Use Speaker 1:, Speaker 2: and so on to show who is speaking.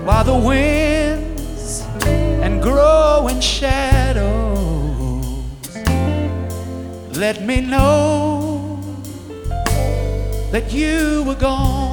Speaker 1: while the winds and growing shadows let me know that you were gone.